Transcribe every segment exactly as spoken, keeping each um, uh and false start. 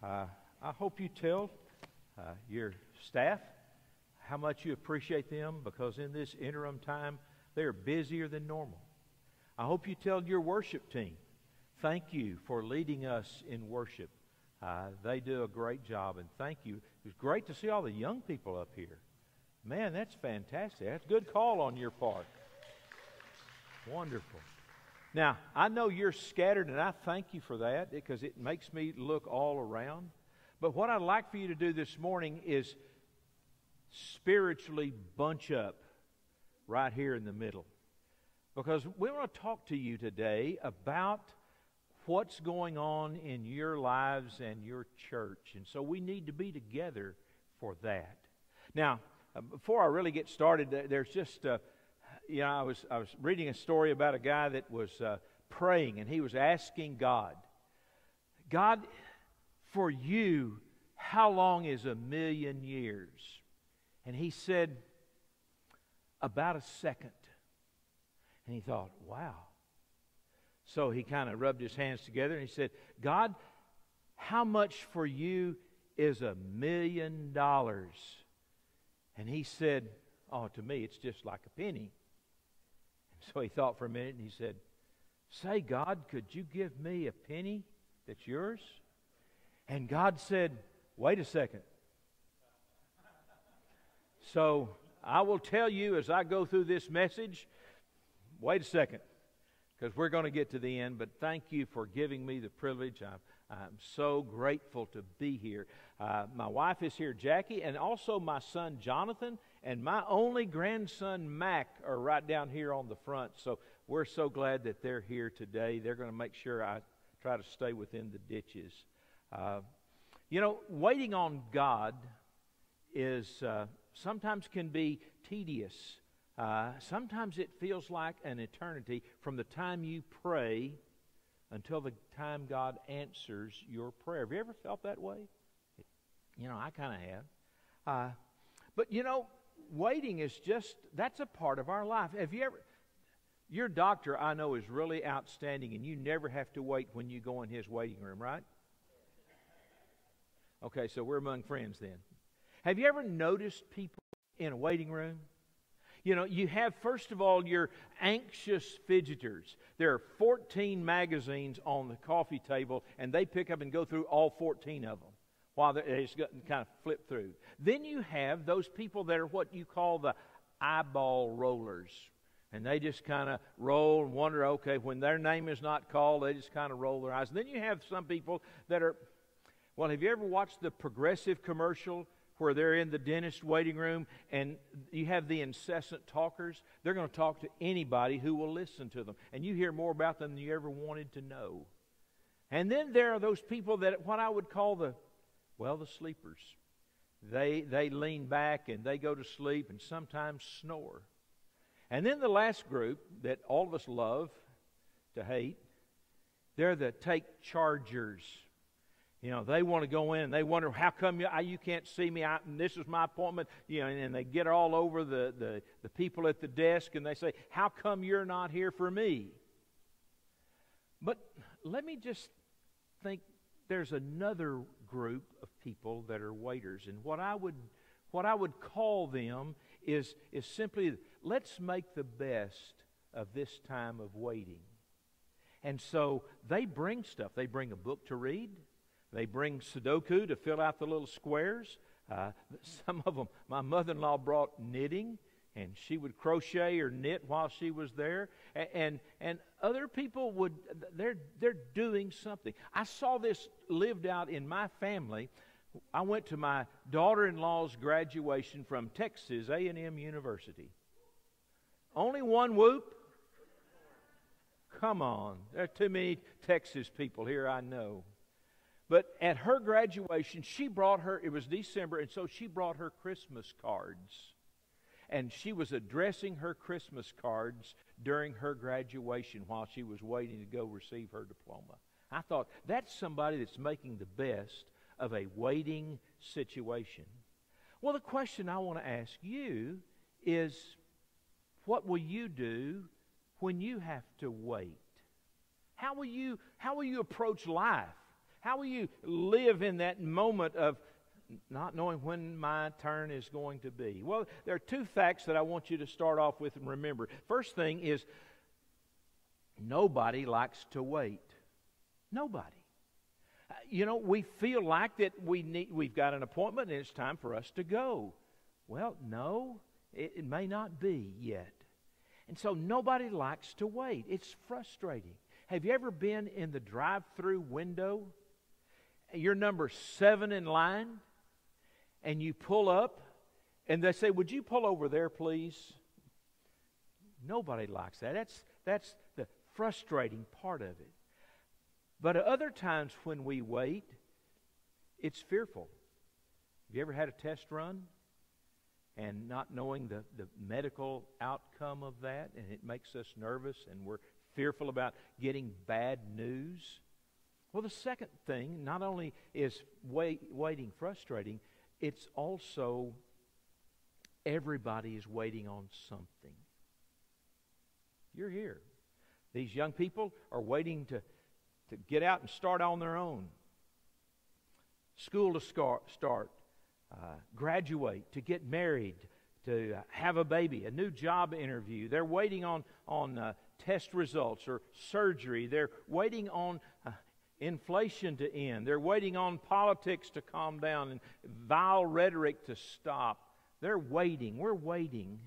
Uh, I hope you tell uh, your staff how much you appreciate them, because in this interim time, they're busier than normal. I hope you tell your worship team, thank you for leading us in worship. Uh, they do a great job, and thank you. It's great to see all the young people up here. Man, that's fantastic. That's a good call on your part. Wonderful. Now, I know you're scattered, and I thank you for that, because it makes me look all around. But what I'd like for you to do this morning is spiritually bunch up right here in the middle. Because we want to talk to you today about what's going on in your lives and your church. And so we need to be together for that. Now, uh, before I really get started, there's just, uh, you know, I was, I was reading a story about a guy that was uh, praying, and he was asking God, God, for you, how long is a million years? And he said, about a second. And he thought, wow. So he kind of rubbed his hands together and he said, God, how much for you is a million dollars? And he said, oh, to me it's just like a penny. And so he thought for a minute and he said, say, God, could you give me a penny that's yours? And God said, wait a second. So I will tell you as I go through this message, wait a second, because we're going to get to the end, but thank you for giving me the privilege. I'm, I'm so grateful to be here. Uh, my wife is here, Jackie, and also my son, Jonathan, and my only grandson, Mac, are right down here on the front. So we're so glad that they're here today. They're going to make sure I try to stay within the ditches. Uh, you know, waiting on God is uh, sometimes can be tedious. Uh, sometimes it feels like an eternity from the time you pray until the time God answers your prayer. Have you ever felt that way? You know, I kind of have. Uh, but, you know, waiting is just, that's a part of our life. Have you ever, your doctor, I know, is really outstanding, and you never have to wait when you go in his waiting room, right? Okay, so we're among friends then. Have you ever noticed people in a waiting room? You know, you have, first of all, your anxious fidgeters. There are fourteen magazines on the coffee table, and they pick up and go through all fourteen of them while they just kind of flip through. Then you have those people that are what you call the eyeball rollers. And they just kind of roll and wonder, okay, when their name is not called, they just kind of roll their eyes. And then you have some people that are, well, have you ever watched the Progressive commercial where they're in the dentist waiting room and you have the incessant talkers? They're going to talk to anybody who will listen to them. And you hear more about them than you ever wanted to know. And then there are those people that, what I would call the, well, the sleepers. They, they lean back and they go to sleep and sometimes snore. And then the last group that all of us love to hate, they're the take chargers. You know, they want to go in and they wonder, how come you, I, you can't see me? I, and this is my appointment. You know, and, and they get all over the, the, the people at the desk and they say, how come you're not here for me? But let me just think, there's another group of people that are waiters. And what I would what I would call them is, is simply, let's make the best of this time of waiting. And so they bring stuff. They bring a book to read. They bring Sudoku to fill out the little squares. Uh, some of them, my mother-in-law brought knitting, and she would crochet or knit while she was there. And, and and other people would, they're they're doing something. I saw this lived out in my family. I went to my daughter-in-law's graduation from Texas A and M University. Only one whoop? Come on. There are too many Texas people here, I know. But at her graduation, she brought her, it was December, and so she brought her Christmas cards. And she was addressing her Christmas cards during her graduation while she was waiting to go receive her diploma. I thought, that's somebody that's making the best of a waiting situation. Well, the question I want to ask you is, what will you do when you have to wait? How will you, how will you approach life? How will you live in that moment of not knowing when my turn is going to be? Well, there are two facts that I want you to start off with and remember. First thing is, nobody likes to wait. Nobody. You know, we feel like that we need, we've got an appointment and it's time for us to go. Well, no, it, it may not be yet. And so nobody likes to wait. It's frustrating. Have you ever been in the drive-through window? You're number seven in line, and you pull up, and they say, "Would you pull over there, please?" Nobody likes that. That's, that's the frustrating part of it. But at other times when we wait, it's fearful. Have you ever had a test run and not knowing the, the medical outcome of that, and it makes us nervous and we're fearful about getting bad news? Well, the second thing, not only is wait, waiting frustrating, it's also everybody is waiting on something. You're here. These young people are waiting to to get out and start on their own. School to start, uh, graduate, to get married, to have a baby, a new job interview. They're waiting on, on uh, test results or surgery. They're waiting on uh, inflation to end. They're waiting on politics to calm down and vile rhetoric to stop. They're waiting. We're waiting.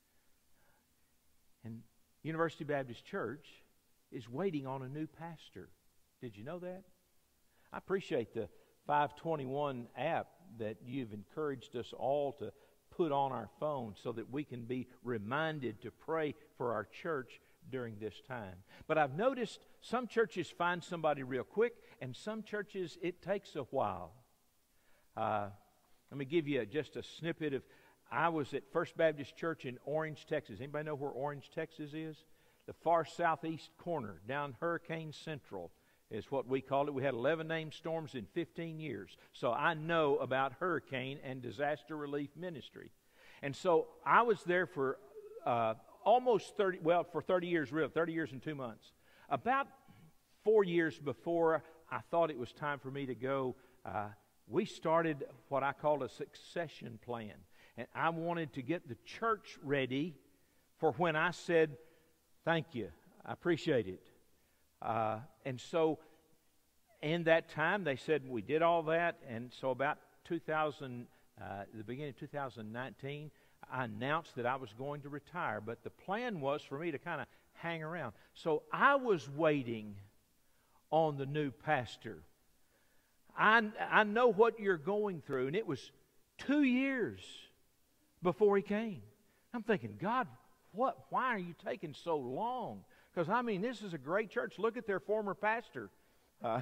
And University Baptist Church is waiting on a new pastor. Did you know that? I appreciate the five twenty-one app that you've encouraged us all to put on our phones so that we can be reminded to pray for our church during this time. But I've noticed some churches find somebody real quick, and some churches it takes a while. Uh, let me give you just a snippet of, I was at First Baptist Church in Orange, Texas. Anybody know where Orange, Texas is? The far southeast corner, down Hurricane Central is what we called it. We had eleven named storms in fifteen years. So I know about hurricane and disaster relief ministry. And so I was there for uh, almost thirty, well, for thirty years, really, thirty years and two months. About four years before I thought it was time for me to go, uh, we started what I call a succession plan. And I wanted to get the church ready for when I said, "Thank you, I appreciate it." Uh, and so in that time, they said we did all that. And so about two thousand, uh, the beginning of two thousand nineteen, I announced that I was going to retire. But the plan was for me to kind of hang around. So I was waiting on the new pastor. I, I know what you're going through. And it was two years before he came. I'm thinking, God, what? Why are you taking so long? Because, I mean, this is a great church. Look at their former pastor. Uh,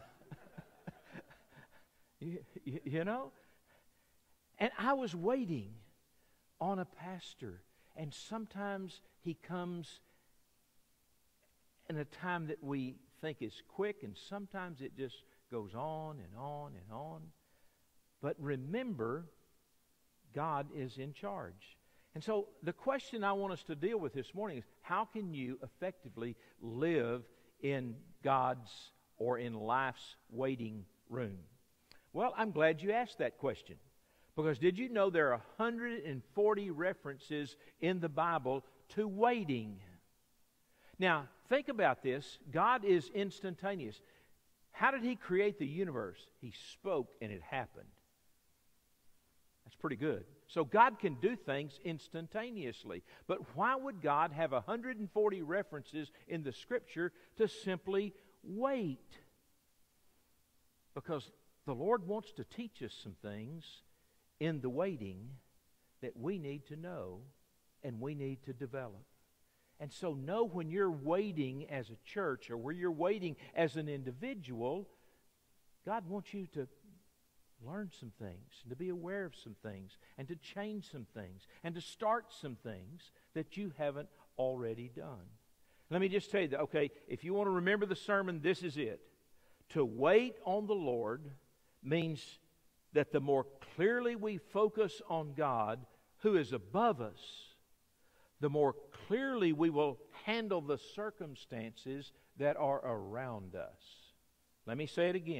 you, you know? And I was waiting on a pastor. And sometimes he comes in a time that we think is quick, and sometimes it just goes on and on and on. But remember, God is in charge. And so the question I want us to deal with this morning is, how can you effectively live in God's or in life's waiting room? Well, I'm glad you asked that question. Because did you know there are one hundred forty references in the Bible to waiting? Now, think about this. God is instantaneous. How did He create the universe? He spoke and it happened. That's pretty good. So God can do things instantaneously. But why would God have one hundred forty references in the Scripture to simply wait? Because the Lord wants to teach us some things in the waiting that we need to know and we need to develop. And so know when you're waiting as a church or where you're waiting as an individual, God wants you to learn some things, and to be aware of some things, and to change some things, and to start some things that you haven't already done. Let me just tell you that, okay, if you want to remember the sermon, this is it. To wait on the Lord means that the more clearly we focus on God, who is above us, the more clearly we will handle the circumstances that are around us. Let me say it again.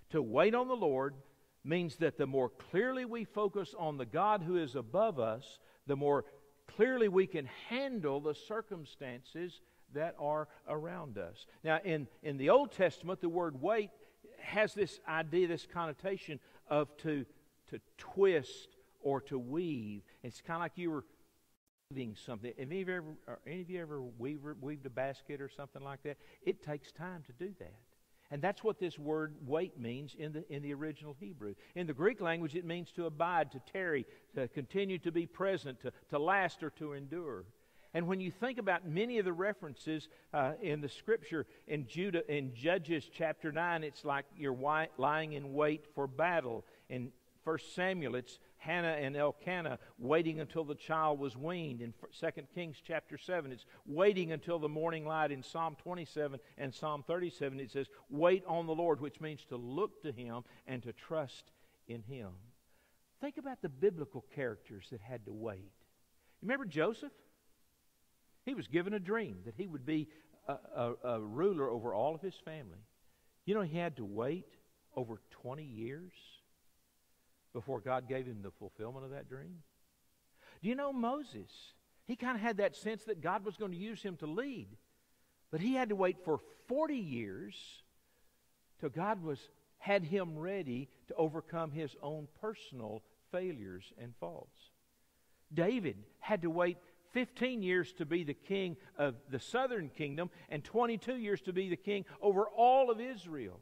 To wait on the Lord means that the more clearly we focus on the God who is above us, the more clearly we can handle the circumstances that are around us. Now, in, in the Old Testament, the word wait has this idea, this connotation of to, to twist or to weave. It's kind of like you were weaving something. Have any of you ever, or any of you ever weave, weaved a basket or something like that? It takes time to do that. And that's what this word wait means in the, in the original Hebrew. In the Greek language, it means to abide, to tarry, to continue to be present, to, to last, or to endure. And when you think about many of the references uh, in the Scripture, in Judah, in Judges chapter nine, it's like you're wi- lying in wait for battle. In First Samuel, it's Hannah and Elkanah waiting until the child was weaned. In Second Kings chapter seven, it's waiting until the morning light. In Psalm twenty-seven and Psalm thirty-seven, it says, wait on the Lord, which means to look to Him and to trust in Him. Think about the biblical characters that had to wait. You remember Joseph? He was given a dream that he would be a, a, a ruler over all of his family. You know, he had to wait over twenty years before God gave him the fulfillment of that dream. Do you know Moses? He kind of had that sense that God was going to use him to lead. But he had to wait for forty years till God was had him ready to overcome his own personal failures and faults. David had to wait fifteen years to be the king of the southern kingdom and twenty-two years to be the king over all of Israel.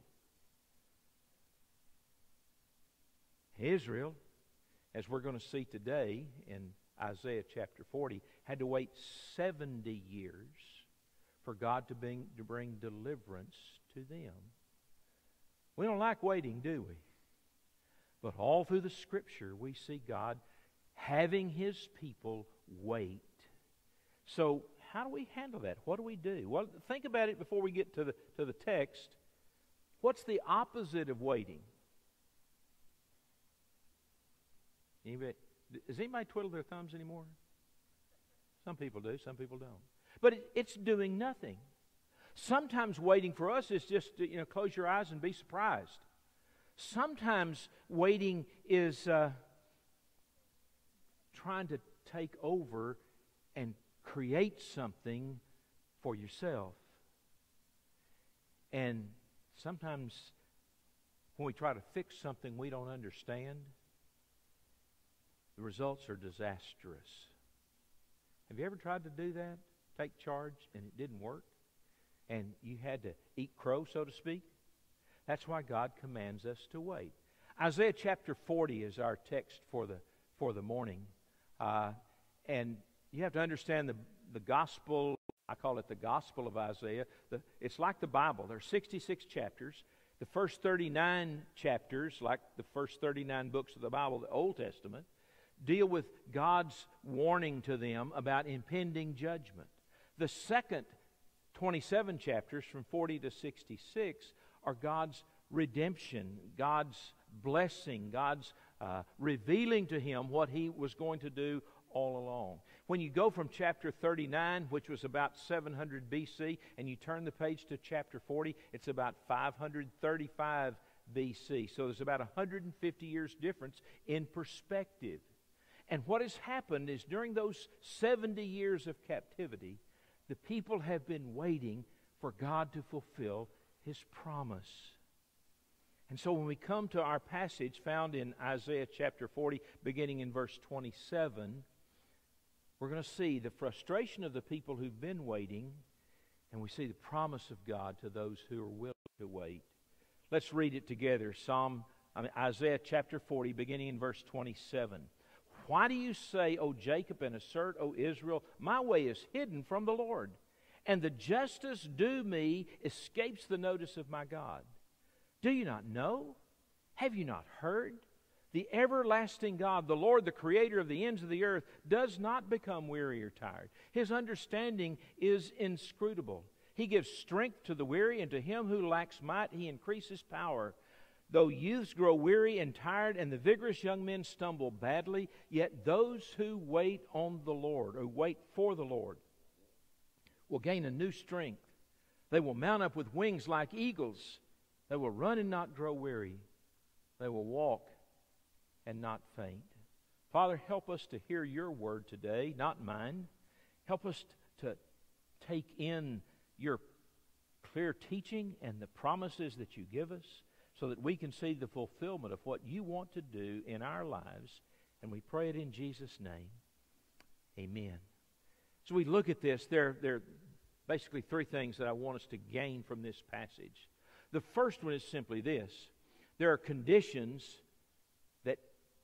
Israel, as we're going to see today in Isaiah chapter forty, had to wait seventy years for God to bring, to bring deliverance to them. We don't like waiting, do we? But all through the Scripture, we see God having His people wait. So how do we handle that? What do we do? Well, think about it before we get to the, to the text. What's the opposite of waiting? Anybody, does anybody twiddle their thumbs anymore? Some people do, some people don't. But it, it's doing nothing. Sometimes waiting for us is just to, you know, close your eyes and be surprised. Sometimes waiting is uh, trying to take over and create something for yourself. And sometimes when we try to fix something we don't understand, the results are disastrous. Have you ever tried to do that? Take charge and it didn't work? And you had to eat crow, so to speak? That's why God commands us to wait. Isaiah chapter forty is our text for the for the morning. Uh, and you have to understand the, the gospel, I call it the gospel of Isaiah. The, it's like the Bible. There are sixty-six chapters. The first thirty-nine chapters, like the first thirty-nine books of the Bible, the Old Testament, deal with God's warning to them about impending judgment. The second twenty-seven chapters, from forty to sixty-six, are God's redemption, God's blessing, God's uh, revealing to him what He was going to do all along. When you go from chapter thirty-nine, which was about seven hundred B C, and you turn the page to chapter forty, it's about five hundred thirty-five B C. So there's about one hundred fifty years difference in perspective. And what has happened is during those seventy years of captivity, the people have been waiting for God to fulfill His promise. And so when we come to our passage found in Isaiah chapter forty, beginning in verse twenty-seven, we're going to see the frustration of the people who've been waiting, and we see the promise of God to those who are willing to wait. Let's read it together. Psalm, I mean, Isaiah chapter forty, beginning in verse twenty-seven. Why do you say, O Jacob, and assert, O Israel, my way is hidden from the Lord, and the justice due me escapes the notice of my God? Do you not know? Have you not heard? The everlasting God, the Lord, the Creator of the ends of the earth, does not become weary or tired. His understanding is inscrutable. He gives strength to the weary, and to him who lacks might He increases power. Though youths grow weary and tired, and the vigorous young men stumble badly, yet those who wait on the Lord, or wait for the Lord, will gain a new strength. They will mount up with wings like eagles. They will run and not grow weary. They will walk and not faint. Father, help us to hear your word today, not mine. Help us to take in your clear teaching and the promises that you give us so that we can see the fulfillment of what you want to do in our lives. And we pray it in Jesus' name. Amen. So we look at this. There, there are basically three things that I want us to gain from this passage. The first one is simply this. There are conditions that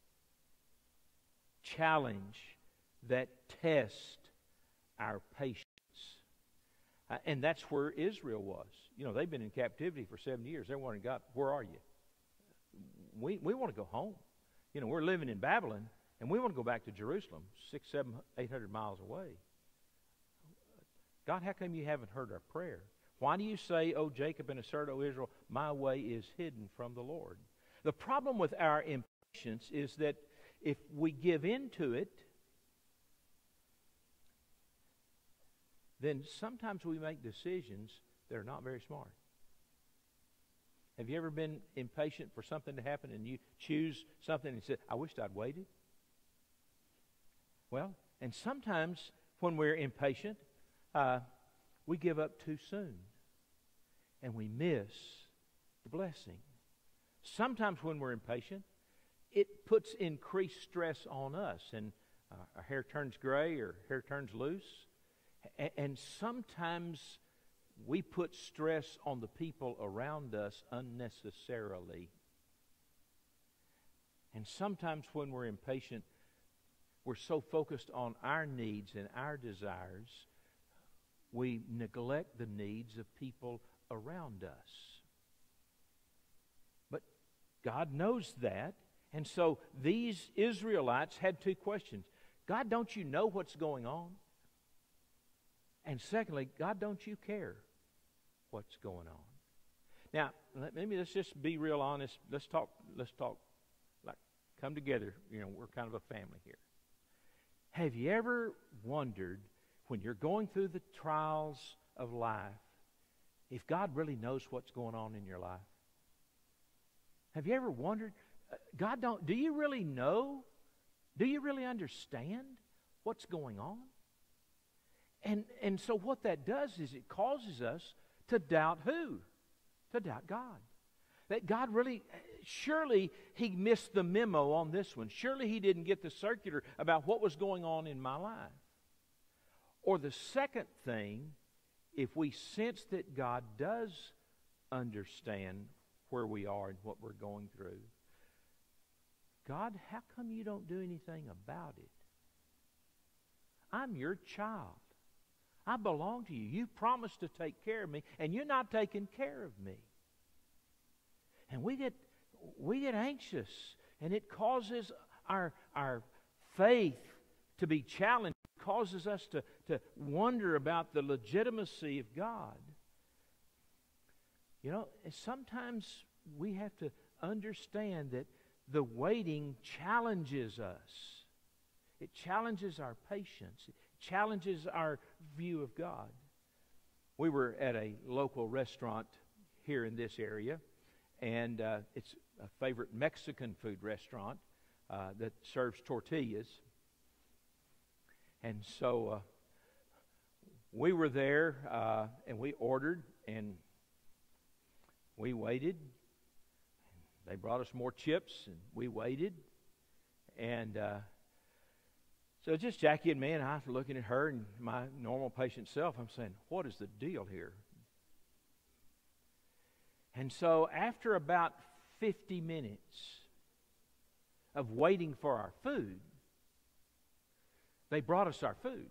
challenge, that test our patience. Uh, and that's where Israel was. You know, they've been in captivity for seventy years. They're wondering, God, where are you? We, we want to go home. You know, we're living in Babylon, and we want to go back to Jerusalem, six, seven, eight hundred miles away. God, how come you haven't heard our prayer? Why do you say, O Jacob, and assert, O Israel, my way is hidden from the Lord? The problem with our impatience is that if we give in to it, then sometimes we make decisions that are not very smart. Have you ever been impatient for something to happen and you choose something and say, I wished I'd waited? Well, and sometimes when we're impatient, uh, we give up too soon and we miss the blessing. Sometimes when we're impatient, it puts increased stress on us, and uh, our hair turns gray or hair turns loose. A- and sometimes we put stress on the people around us unnecessarily. And sometimes when we're impatient, we're so focused on our needs and our desires, we neglect the needs of people around us. But God knows that. And so these Israelites had two questions. God, don't you know what's going on? And secondly, God, don't you care what's going on? Now, let, maybe let's just be real honest. Let's talk, let's talk, like, come together. You know, we're kind of a family here. Have you ever wondered, when you're going through the trials of life, if God really knows what's going on in your life? Have you ever wondered, God, don't, do you really know? Do you really understand what's going on? And, and so what that does is it causes us to doubt who? To doubt God. That God really, surely He missed the memo on this one. Surely He didn't get the circular about what was going on in my life. Or the second thing, if we sense that God does understand where we are and what we're going through, God, how come you don't do anything about it? I'm your child. I belong to you. You promised to take care of me, and you're not taking care of me. And we get we get anxious, and it causes our our faith to be challenged. It causes us to, to wonder about the legitimacy of God. You know, and sometimes we have to understand that the waiting challenges us. It challenges our patience. It challenges our view of God. We were at a local restaurant here in this area, and uh, it's a favorite Mexican food restaurant uh, that serves tortillas. And so uh, we were there, uh, and we ordered, and we waited. They brought us more chips, and we waited. And uh, so just Jackie and me, and I looking at her and my normal patient self, I'm saying, what is the deal here? And so after about fifty minutes of waiting for our food, they brought us our food.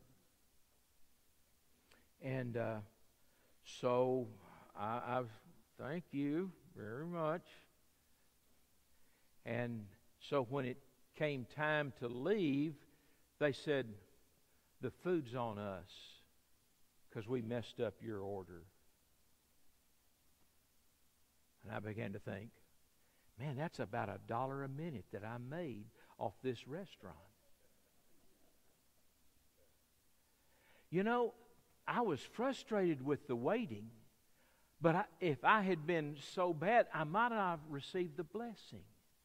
And uh, so I, I've thank you very much. And so when it came time to leave, they said, the food's on us because we messed up your order. And I began to think, man, that's about a dollar a minute that I made off this restaurant. You know, I was frustrated with the waiting, But I, if I had been so bad, I might not have received the blessing.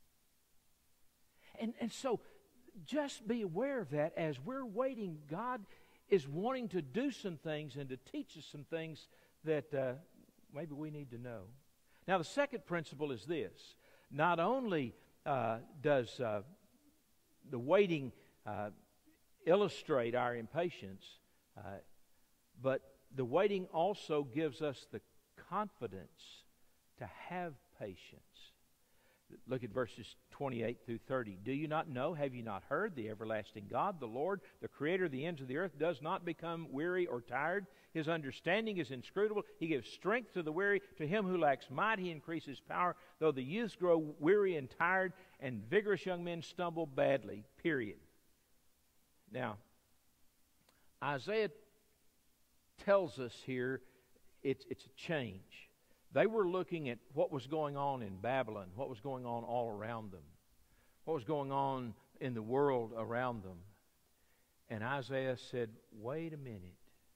And, and so just be aware of that as we're waiting. God is wanting to do some things and to teach us some things that uh, maybe we need to know. Now, the second principle is this. Not only uh, does uh, the waiting uh, illustrate our impatience, uh, but the waiting also gives us the confidence to have patience. Look at verses twenty-eight through thirty. Do you not know, have you not heard, the everlasting God, the Lord, the creator of the ends of the earth, does not become weary or tired. His understanding is inscrutable. He gives strength to the weary. To him who lacks might, he increases power. Though the youths grow weary and tired, and vigorous young men stumble badly. Period. Now, Isaiah tells us here it's, it's a change. They were looking at what was going on in Babylon, what was going on all around them, what was going on in the world around them. And Isaiah said, wait a minute.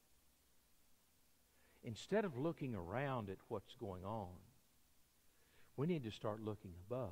Instead of looking around at what's going on, we need to start looking above.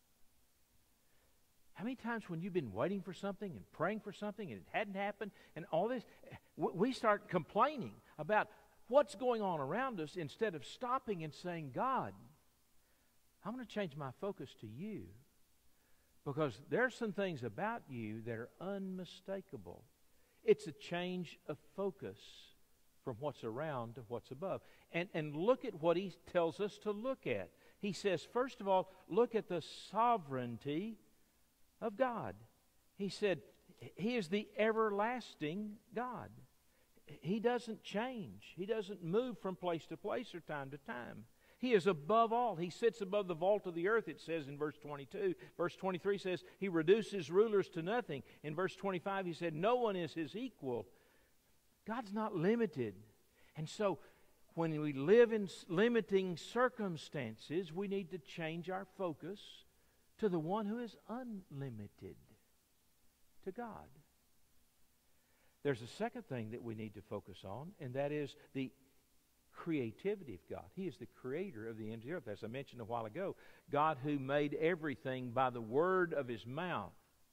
How many times when you've been waiting for something and praying for something and it hadn't happened and all this, we start complaining about what's going on around us instead of stopping and saying, God, I'm going to change my focus to you, because there's some things about you that are unmistakable. It's a change of focus from what's around to what's above. And, and look at what he tells us to look at. He says, first of all, look at the sovereignty of God. He said, He is the everlasting God. He doesn't change. He doesn't move from place to place or time to time. He is above all. He sits above the vault of the earth, it says in verse twenty-two. Verse twenty-three says, He reduces rulers to nothing. In verse twenty-five, He said, no one is His equal. God's not limited. And so, when we live in limiting circumstances, we need to change our focus to the one who is unlimited, to God. There's a second thing that we need to focus on, and that is the creativity of God. He is the creator of the ends of the earth. As I mentioned a while ago, God who made everything by the word of His mouth.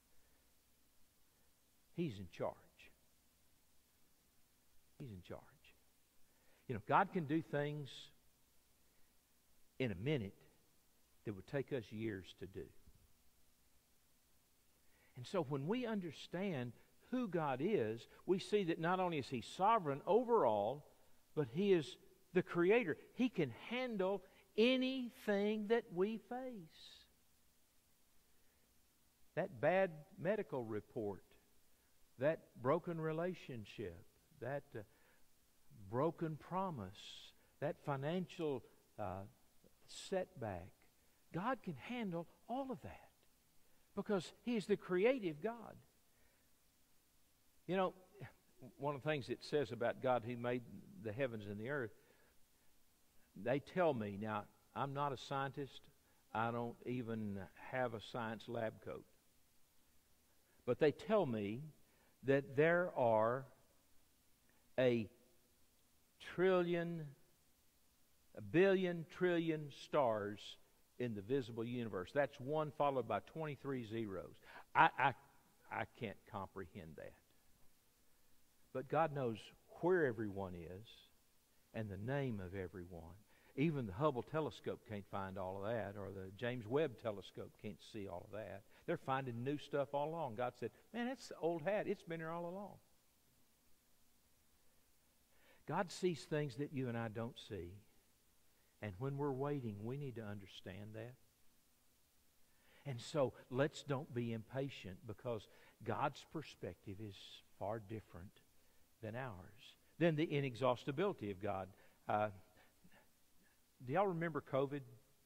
He's in charge. He's in charge. You know, God can do things in a minute that would take us years to do. And so when we understand who God is, we see that not only is He sovereign over all, but He is the creator. He can handle anything that we face. That bad medical report, that broken relationship, that uh, broken promise, that financial uh, setback, God can handle all of that because He is the creative God. You know, one of the things it says about God who made the heavens and the earth, they tell me, now, I'm not a scientist. I don't even have a science lab coat. But they tell me that there are a trillion, a billion trillion stars in the visible universe. That's one followed by twenty-three zeros. I, I, I can't comprehend that. But God knows where everyone is and the name of everyone. Even the Hubble telescope can't find all of that, or the James Webb telescope can't see all of that. They're finding new stuff all along. God said, man, it's the old hat. It's been here all along. God sees things that you and I don't see. And when we're waiting, we need to understand that. And so let's don't be impatient, because God's perspective is far different than ours. Then the inexhaustibility of God. Uh, do y'all remember COVID?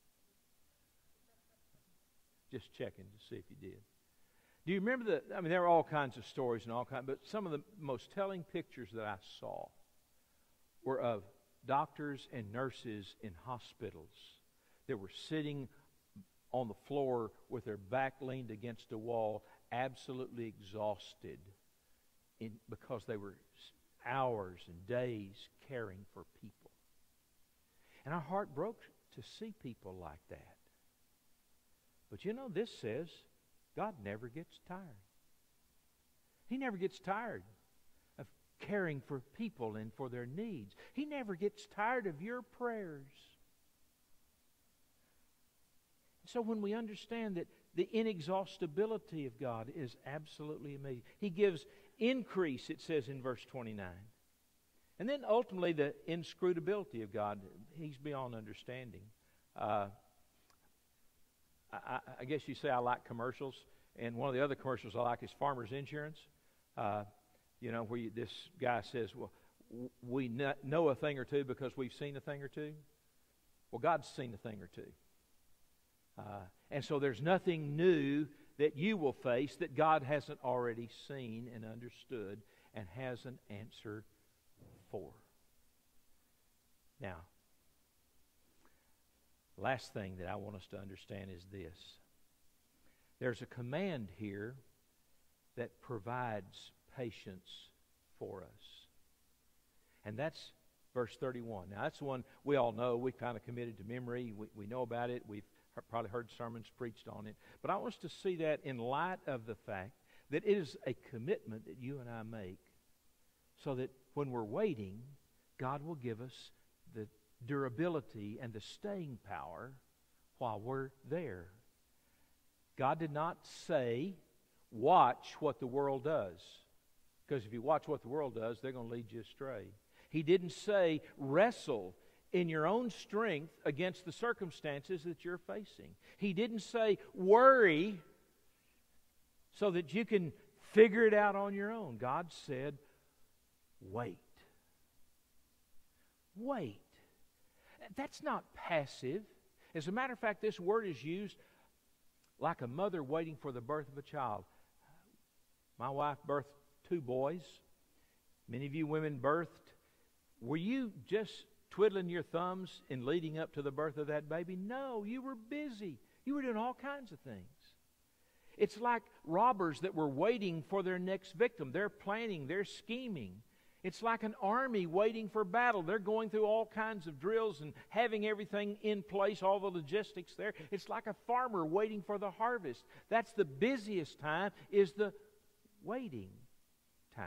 Just checking to see if you did. Do you remember the, I mean, there are all kinds of stories and all kinds, but some of the most telling pictures that I saw were of doctors and nurses in hospitals that were sitting on the floor with their back leaned against a wall, absolutely exhausted in, because they were hours and days caring for people. And our heart broke to see people like that. But you know, this says God never gets tired. He never gets tired of caring for people and for their needs. He never gets tired of your prayers. So when we understand that the inexhaustibility of God is absolutely amazing. He gives increase, it says in verse twenty-nine. And then ultimately the inscrutability of God. He's beyond understanding. Uh, I, I guess you say I like commercials. And one of the other commercials I like is Farmers Insurance. Uh, you know, where you, this guy says, well, w- we kn- know a thing or two because we've seen a thing or two. Well, God's seen a thing or two. Uh, and so there's nothing new that you will face that God hasn't already seen and understood and has an answer for. Now, last thing that I want us to understand is this. There's a command here that provides patience for us. And that's verse thirty-one. Now, that's the one we all know. We kind of committed to memory. We, we know about it. We've probably heard sermons preached on it. But I want us to see that in light of the fact that it is a commitment that you and I make so that when we're waiting, God will give us the durability and the staying power while we're there. God did not say, watch what the world does. Because if you watch what the world does, they're going to lead you astray. He didn't say, wrestle in your own strength against the circumstances that you're facing. He didn't say, worry so that you can figure it out on your own. God said, wait. Wait. That's not passive. As a matter of fact, this word is used like a mother waiting for the birth of a child. My wife birthed two boys. Many of you women birthed. Were you just twiddling your thumbs in leading up to the birth of that baby? No, you were busy. You were doing all kinds of things. It's like robbers that were waiting for their next victim. They're planning, they're scheming. It's like an army waiting for battle. They're going through all kinds of drills and having everything in place, all the logistics there. It's like a farmer waiting for the harvest. That's the busiest time, is the waiting time.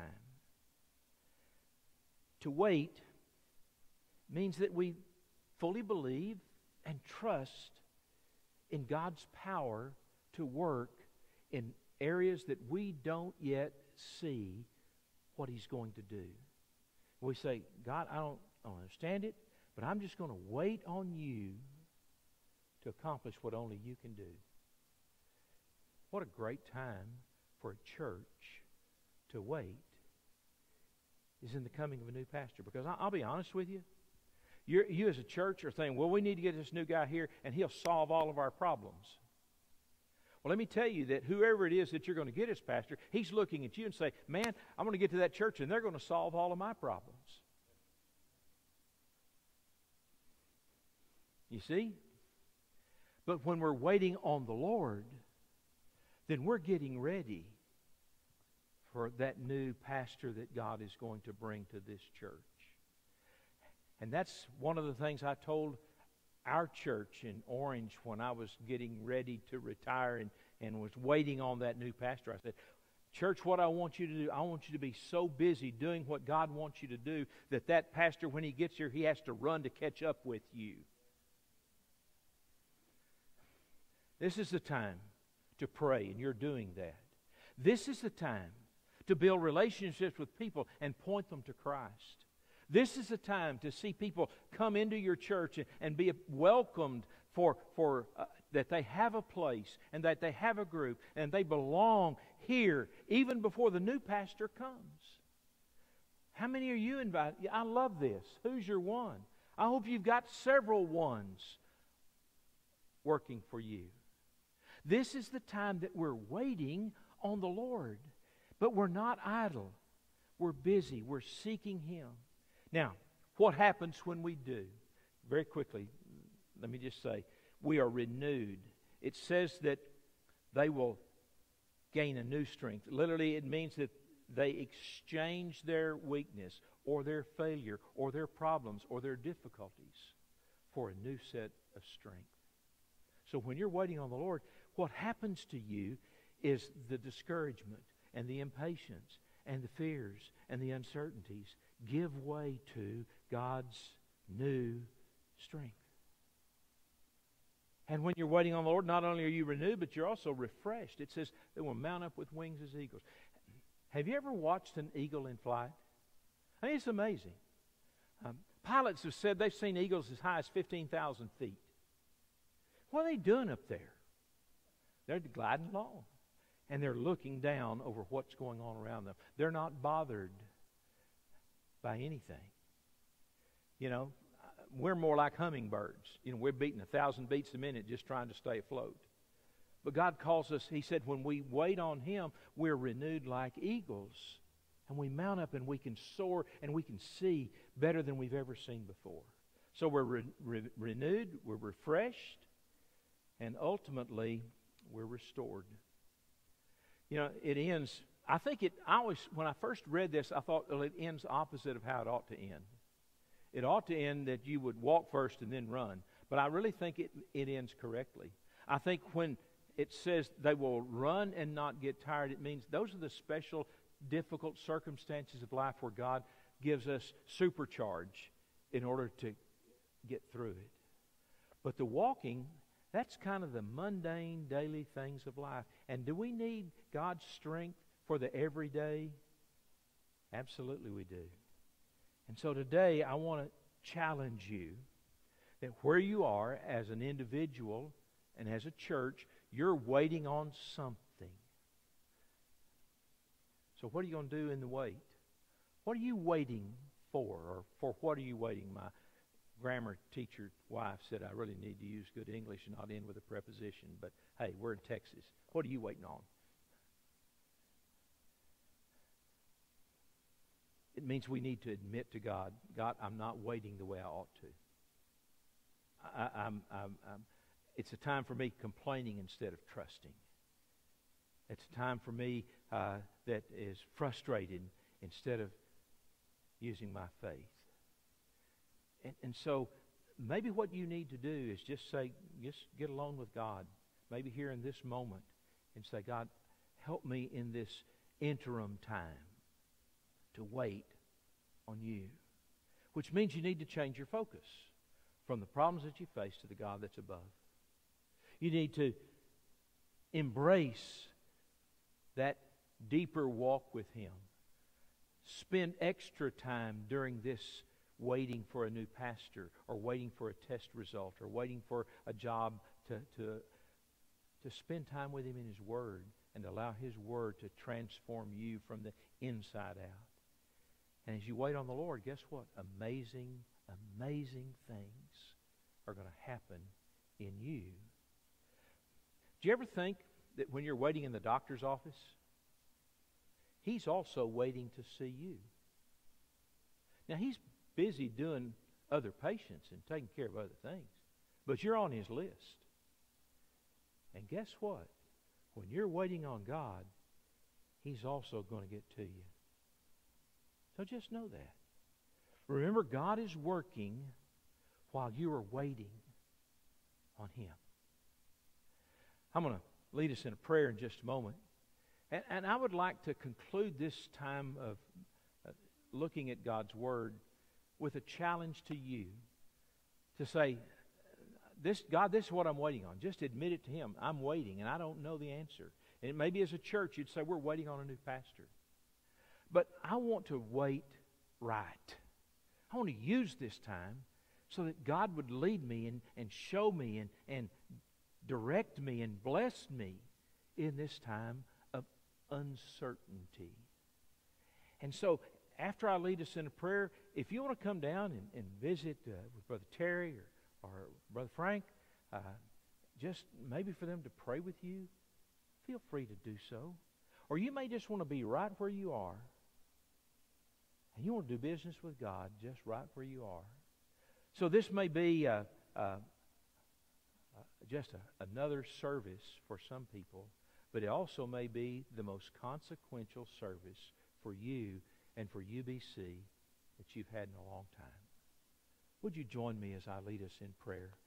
To wait means that we fully believe and trust in God's power to work in areas that we don't yet see what He's going to do. We say, God, I don't, I don't understand it, but I'm just going to wait on You to accomplish what only You can do. What a great time for a church to wait is in the coming of a new pastor. Because I'll be honest with you, You're, you as a church are saying, well, we need to get this new guy here and he'll solve all of our problems. Well, let me tell you that whoever it is that you're going to get as pastor, he's looking at you and say, man, I'm going to get to that church and they're going to solve all of my problems. You see? But when we're waiting on the Lord, then we're getting ready for that new pastor that God is going to bring to this church. And that's one of the things I told our church in Orange when I was getting ready to retire and, and was waiting on that new pastor. I said, church, what I want you to do, I want you to be so busy doing what God wants you to do that that pastor, when he gets here, he has to run to catch up with you. This is the time to pray, and you're doing that. This is the time to build relationships with people and point them to Christ. This is the time to see people come into your church and, and be welcomed for, for uh, that they have a place and that they have a group and they belong here even before the new pastor comes. How many are you invited? I love this. Who's your one? I hope you've got several ones working for you. This is the time that we're waiting on the Lord. But we're not idle. We're busy. We're seeking Him. Now, what happens when we do? Very quickly, let me just say, we are renewed. It says that they will gain a new strength. Literally, it means that they exchange their weakness or their failure or their problems or their difficulties for a new set of strength. So when you're waiting on the Lord, what happens to you is the discouragement and the impatience and the fears and the uncertainties give way to God's new strength. And when you're waiting on the Lord, not only are you renewed, but you're also refreshed. It says they will mount up with wings as eagles. Have you ever watched an eagle in flight? I mean, it's amazing. Um, pilots have said they've seen eagles as high as fifteen thousand feet. What are they doing up there? They're gliding along. And they're looking down over what's going on around them. They're not bothered by anything. You know, we're more like hummingbirds. You know, we're beating a thousand beats a minute just trying to stay afloat. But God calls us, He said, when we wait on Him, we're renewed like eagles. And we mount up and we can soar and we can see better than we've ever seen before. So we're re- re- renewed, we're refreshed, and ultimately we're restored. You know, it ends, I think it, I always, when I first read this, I thought, well, it ends opposite of how it ought to end. It ought to end that you would walk first and then run. But I really think it, it ends correctly. I think when it says they will run and not get tired, it means those are the special, difficult circumstances of life where God gives us supercharge in order to get through it. But the walking, that's kind of the mundane, daily things of life. And do we need God's strength for the everyday? Absolutely we do. And so today I want to challenge you that where you are as an individual and as a church, you're waiting on something. So what are you going to do in the wait? What are you waiting for? Or for what are you waiting? My grammar teacher wife said I really need to use good English and not end with a preposition. But hey, we're in Texas. What are you waiting on? It means we need to admit to God, God, I'm not waiting the way I ought to. I, I'm, I'm, I'm, it's a time for me complaining instead of trusting. It's a time for me uh, that is frustrated instead of using my faith. And, and so maybe what you need to do is just say, just get alone with God, maybe here in this moment, and say, God, help me in this interim time to wait on you. Which means you need to change your focus from the problems that you face to the God that's above. You need to embrace that deeper walk with Him. Spend extra time during this waiting for a new pastor, or waiting for a test result, or waiting for a job to, to, to spend time with Him in His Word and allow His Word to transform you from the inside out. And as you wait on the Lord, guess what? Amazing, amazing things are going to happen in you. Do you ever think that when you're waiting in the doctor's office, He's also waiting to see you? Now, He's busy doing other patients and taking care of other things, but you're on His list. And guess what? When you're waiting on God, He's also going to get to you. So just know that. Remember, God is working while you are waiting on Him. I'm going to lead us in a prayer in just a moment. And, and I would like to conclude this time of uh, looking at God's Word with a challenge to you to say, "This God, this is what I'm waiting on." Just admit it to Him. I'm waiting, and I don't know the answer. And maybe as a church, you'd say, we're waiting on a new pastor. But I want to wait right. I want to use this time so that God would lead me and, and show me and, and direct me and bless me in this time of uncertainty. And so after I lead us in a prayer, if you want to come down and, and visit uh, with Brother Terry or, or Brother Frank, uh, just maybe for them to pray with you, feel free to do so. Or you may just want to be right where you are. And you want to do business with God just right where you are. So this may be uh, uh, uh, just a, another service for some people, but it also may be the most consequential service for you and for U B C that you've had in a long time. Would you join me as I lead us in prayer?